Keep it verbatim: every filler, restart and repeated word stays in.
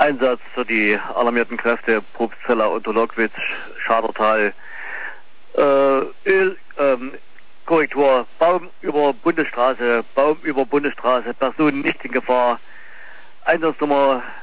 Einsatz für die alarmierten Kräfte Probstzeller, Unterlockwitz, Schadertal. Äh, Öl, ähm, Korrektur, Baum über Bundesstraße, Baum über Bundesstraße, Personen nicht in Gefahr. Einsatznummer